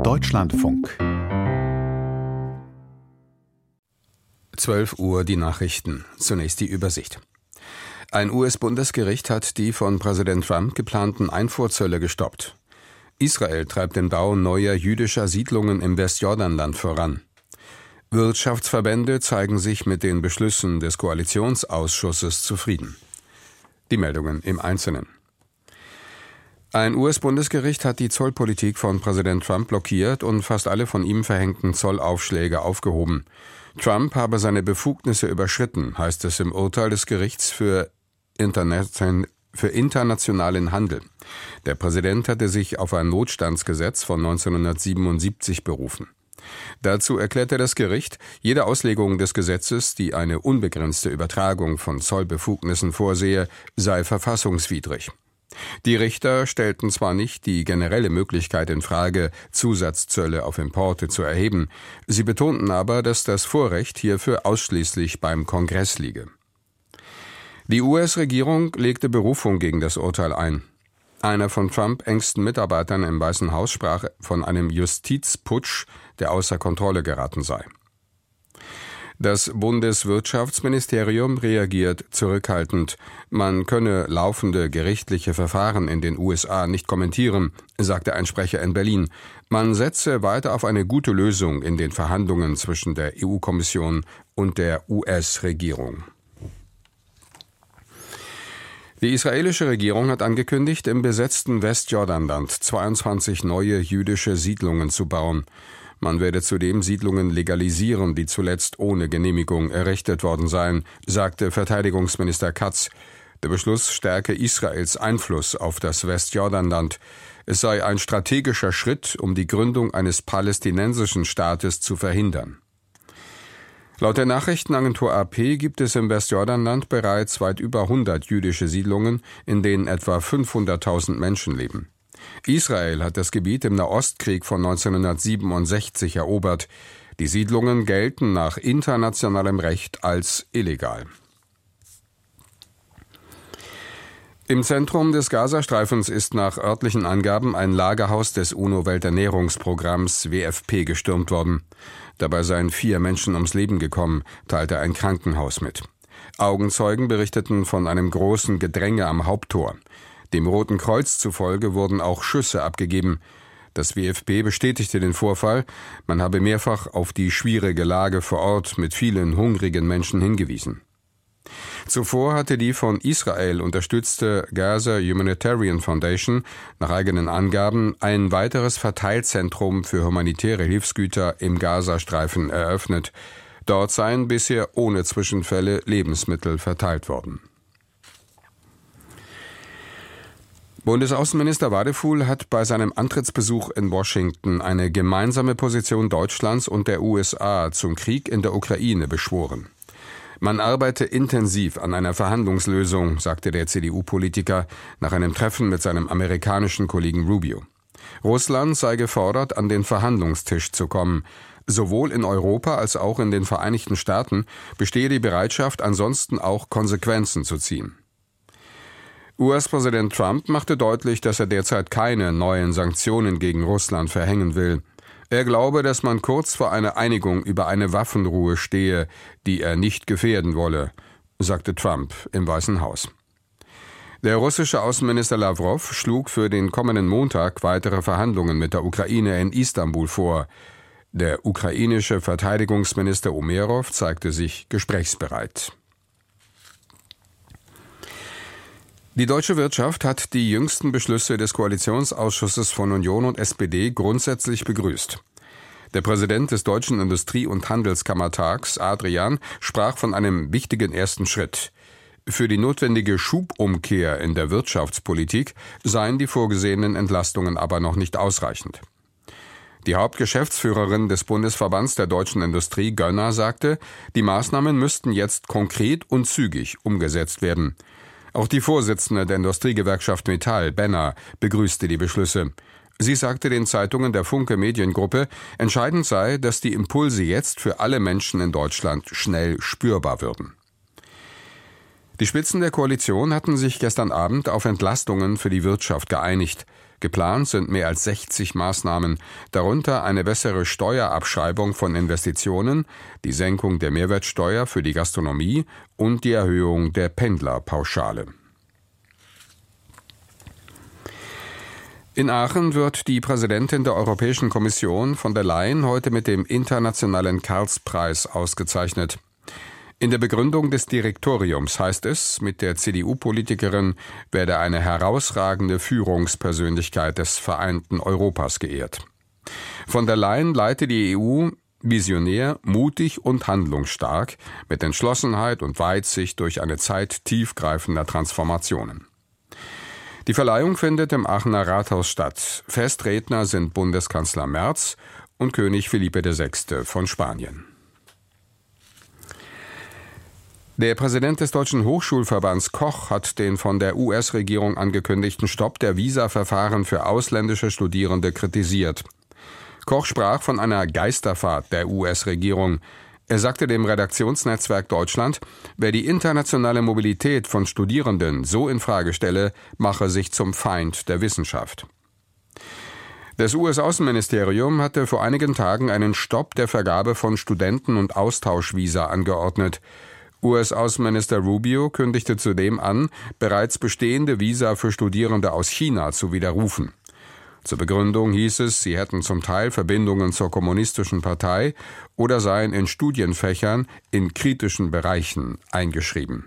Deutschlandfunk. 12 Uhr die Nachrichten. Zunächst die Übersicht. Ein US-Bundesgericht hat die von Präsident Trump geplanten Einfuhrzölle gestoppt. Israel treibt den Bau neuer jüdischer Siedlungen im Westjordanland voran. Wirtschaftsverbände zeigen sich mit den Beschlüssen des Koalitionsausschusses zufrieden. Die Meldungen im Einzelnen. Ein US-Bundesgericht hat die Zollpolitik von Präsident Trump blockiert und fast alle von ihm verhängten Zollaufschläge aufgehoben. Trump habe seine Befugnisse überschritten, heißt es im Urteil des Gerichts für internationalen Handel. Der Präsident hatte sich auf ein Notstandsgesetz von 1977 berufen. Dazu erklärte das Gericht, jede Auslegung des Gesetzes, die eine unbegrenzte Übertragung von Zollbefugnissen vorsehe, sei verfassungswidrig. Die Richter stellten zwar nicht die generelle Möglichkeit in Frage, Zusatzzölle auf Importe zu erheben, sie betonten aber, dass das Vorrecht hierfür ausschließlich beim Kongress liege. Die US-Regierung legte Berufung gegen das Urteil ein. Einer von Trump engsten Mitarbeitern im Weißen Haus sprach von einem Justizputsch, der außer Kontrolle geraten sei. Das Bundeswirtschaftsministerium reagiert zurückhaltend. Man könne laufende gerichtliche Verfahren in den USA nicht kommentieren, sagte ein Sprecher in Berlin. Man setze weiter auf eine gute Lösung in den Verhandlungen zwischen der EU-Kommission und der US-Regierung. Die israelische Regierung hat angekündigt, im besetzten Westjordanland 22 neue jüdische Siedlungen zu bauen. Man werde zudem Siedlungen legalisieren, die zuletzt ohne Genehmigung errichtet worden seien, sagte Verteidigungsminister Katz. Der Beschluss stärke Israels Einfluss auf das Westjordanland. Es sei ein strategischer Schritt, um die Gründung eines palästinensischen Staates zu verhindern. Laut der Nachrichtenagentur AP gibt es im Westjordanland bereits weit über 100 jüdische Siedlungen, in denen etwa 500.000 Menschen leben. Israel hat das Gebiet im Nahostkrieg von 1967 erobert. Die Siedlungen gelten nach internationalem Recht als illegal. Im Zentrum des Gazastreifens ist nach örtlichen Angaben ein Lagerhaus des UNO-Welternährungsprogramms WFP gestürmt worden. Dabei seien 4 Menschen ums Leben gekommen, teilte ein Krankenhaus mit. Augenzeugen berichteten von einem großen Gedränge am Haupttor. Dem Roten Kreuz zufolge wurden auch Schüsse abgegeben. Das WFP bestätigte den Vorfall. Man habe mehrfach auf die schwierige Lage vor Ort mit vielen hungrigen Menschen hingewiesen. Zuvor hatte die von Israel unterstützte Gaza Humanitarian Foundation nach eigenen Angaben ein weiteres Verteilzentrum für humanitäre Hilfsgüter im Gazastreifen eröffnet. Dort seien bisher ohne Zwischenfälle Lebensmittel verteilt worden. Bundesaußenminister Wadefuhl hat bei seinem Antrittsbesuch in Washington eine gemeinsame Position Deutschlands und der USA zum Krieg in der Ukraine beschworen. Man arbeite intensiv an einer Verhandlungslösung, sagte der CDU-Politiker nach einem Treffen mit seinem amerikanischen Kollegen Rubio. Russland sei gefordert, an den Verhandlungstisch zu kommen. Sowohl in Europa als auch in den Vereinigten Staaten bestehe die Bereitschaft, ansonsten auch Konsequenzen zu ziehen. US-Präsident Trump machte deutlich, dass er derzeit keine neuen Sanktionen gegen Russland verhängen will. Er glaube, dass man kurz vor einer Einigung über eine Waffenruhe stehe, die er nicht gefährden wolle, sagte Trump im Weißen Haus. Der russische Außenminister Lawrow schlug für den kommenden Montag weitere Verhandlungen mit der Ukraine in Istanbul vor. Der ukrainische Verteidigungsminister Umerov zeigte sich gesprächsbereit. Die deutsche Wirtschaft hat die jüngsten Beschlüsse des Koalitionsausschusses von Union und SPD grundsätzlich begrüßt. Der Präsident des Deutschen Industrie- und Handelskammertags, Adrian, sprach von einem wichtigen ersten Schritt. Für die notwendige Schubumkehr in der Wirtschaftspolitik seien die vorgesehenen Entlastungen aber noch nicht ausreichend. Die Hauptgeschäftsführerin des Bundesverbands der deutschen Industrie, Gönner, sagte, die Maßnahmen müssten jetzt konkret und zügig umgesetzt werden. Auch die Vorsitzende der Industriegewerkschaft Metall, Benner, begrüßte die Beschlüsse. Sie sagte den Zeitungen der Funke Mediengruppe, entscheidend sei, dass die Impulse jetzt für alle Menschen in Deutschland schnell spürbar würden. Die Spitzen der Koalition hatten sich gestern Abend auf Entlastungen für die Wirtschaft geeinigt. Geplant sind mehr als 60 Maßnahmen, darunter eine bessere Steuerabschreibung von Investitionen, die Senkung der Mehrwertsteuer für die Gastronomie und die Erhöhung der Pendlerpauschale. In Aachen wird die Präsidentin der Europäischen Kommission von der Leyen heute mit dem Internationalen Karlspreis ausgezeichnet. In der Begründung des Direktoriums heißt es, mit der CDU-Politikerin werde eine herausragende Führungspersönlichkeit des vereinten Europas geehrt. Von der Leyen leite die EU visionär, mutig und handlungsstark, mit Entschlossenheit und Weitsicht durch eine Zeit tiefgreifender Transformationen. Die Verleihung findet im Aachener Rathaus statt. Festredner sind Bundeskanzler Merz und König Felipe VI. Von Spanien. Der Präsident des Deutschen Hochschulverbands Koch hat den von der US-Regierung angekündigten Stopp der Visaverfahren für ausländische Studierende kritisiert. Koch sprach von einer Geisterfahrt der US-Regierung. Er sagte dem Redaktionsnetzwerk Deutschland, wer die internationale Mobilität von Studierenden so in Frage stelle, mache sich zum Feind der Wissenschaft. Das US-Außenministerium hatte vor einigen Tagen einen Stopp der Vergabe von Studenten- und Austauschvisa angeordnet. US-Außenminister Rubio kündigte zudem an, bereits bestehende Visa für Studierende aus China zu widerrufen. Zur Begründung hieß es, sie hätten zum Teil Verbindungen zur kommunistischen Partei oder seien in Studienfächern in kritischen Bereichen eingeschrieben.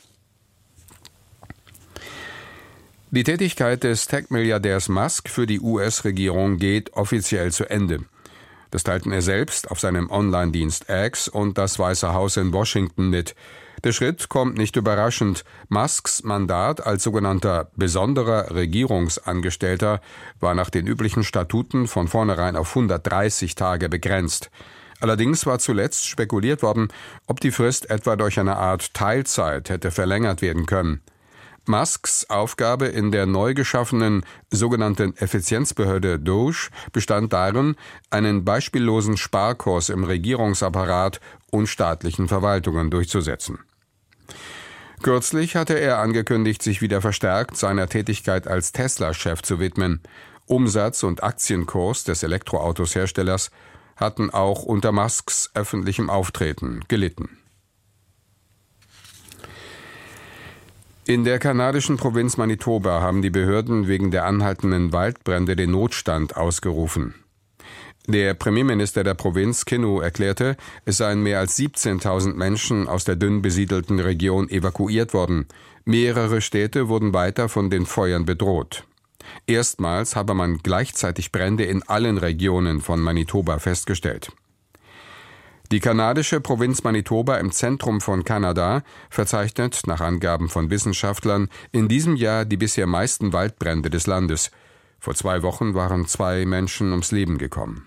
Die Tätigkeit des Tech-Milliardärs Musk für die US-Regierung geht offiziell zu Ende. Das teilten er selbst auf seinem Online-Dienst X und das Weiße Haus in Washington mit. Der Schritt kommt nicht überraschend. Musks Mandat als sogenannter besonderer Regierungsangestellter war nach den üblichen Statuten von vornherein auf 130 Tage begrenzt. Allerdings war zuletzt spekuliert worden, ob die Frist etwa durch eine Art Teilzeit hätte verlängert werden können. Musks Aufgabe in der neu geschaffenen sogenannten Effizienzbehörde DOGE bestand darin, einen beispiellosen Sparkurs im Regierungsapparat und staatlichen Verwaltungen durchzusetzen. Kürzlich hatte er angekündigt, sich wieder verstärkt seiner Tätigkeit als Tesla-Chef zu widmen. Umsatz und Aktienkurs des Elektroautosherstellers hatten auch unter Musks öffentlichem Auftreten gelitten. In der kanadischen Provinz Manitoba haben die Behörden wegen der anhaltenden Waldbrände den Notstand ausgerufen. Der Premierminister der Provinz, Kinnu, erklärte, es seien mehr als 17.000 Menschen aus der dünn besiedelten Region evakuiert worden. Mehrere Städte wurden weiter von den Feuern bedroht. Erstmals habe man gleichzeitig Brände in allen Regionen von Manitoba festgestellt. Die kanadische Provinz Manitoba im Zentrum von Kanada verzeichnet, nach Angaben von Wissenschaftlern, in diesem Jahr die bisher meisten Waldbrände des Landes. Vor 2 Wochen waren 2 Menschen ums Leben gekommen.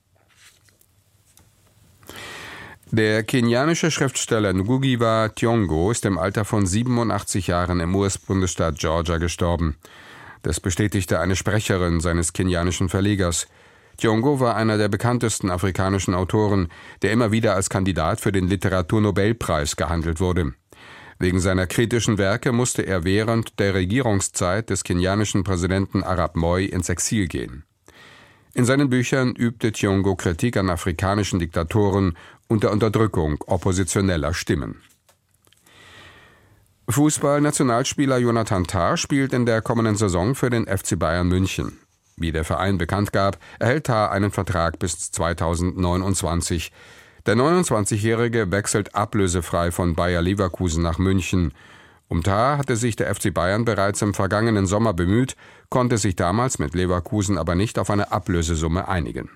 Der kenianische Schriftsteller Ngugi wa Thiong'o ist im Alter von 87 Jahren im US-Bundesstaat Georgia gestorben. Das bestätigte eine Sprecherin seines kenianischen Verlegers. Thiong'o war einer der bekanntesten afrikanischen Autoren, der immer wieder als Kandidat für den Literaturnobelpreis gehandelt wurde. Wegen seiner kritischen Werke musste er während der Regierungszeit des kenianischen Präsidenten Arap Moi ins Exil gehen. In seinen Büchern übte Thiong'o Kritik an afrikanischen Diktatoren und der Unterdrückung oppositioneller Stimmen. Fußball-Nationalspieler Jonathan Tah spielt in der kommenden Saison für den FC Bayern München. Wie der Verein bekannt gab, erhält Tah einen Vertrag bis 2029. Der 29-Jährige wechselt ablösefrei von Bayer Leverkusen nach München. Um Tah hatte sich der FC Bayern bereits im vergangenen Sommer bemüht, konnte sich damals mit Leverkusen aber nicht auf eine Ablösesumme einigen.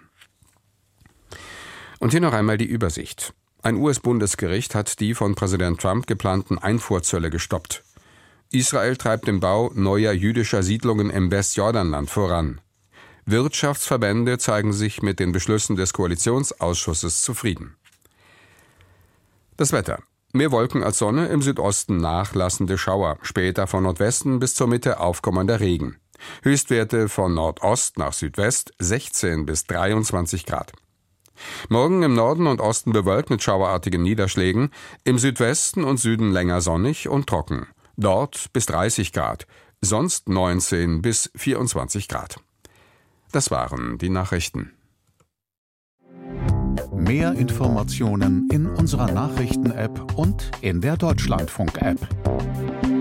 Und hier noch einmal die Übersicht. Ein US-Bundesgericht hat die von Präsident Trump geplanten Einfuhrzölle gestoppt. Israel treibt den Bau neuer jüdischer Siedlungen im Westjordanland voran. Wirtschaftsverbände zeigen sich mit den Beschlüssen des Koalitionsausschusses zufrieden. Das Wetter. Mehr Wolken als Sonne, im Südosten nachlassende Schauer, später von Nordwesten bis zur Mitte aufkommender Regen. Höchstwerte von Nordost nach Südwest 16 bis 23 Grad. Morgen im Norden und Osten bewölkt mit schauerartigen Niederschlägen, im Südwesten und Süden länger sonnig und trocken. Dort bis 30 Grad, sonst 19 bis 24 Grad. Das waren die Nachrichten. Mehr Informationen in unserer Nachrichten-App und in der Deutschlandfunk-App.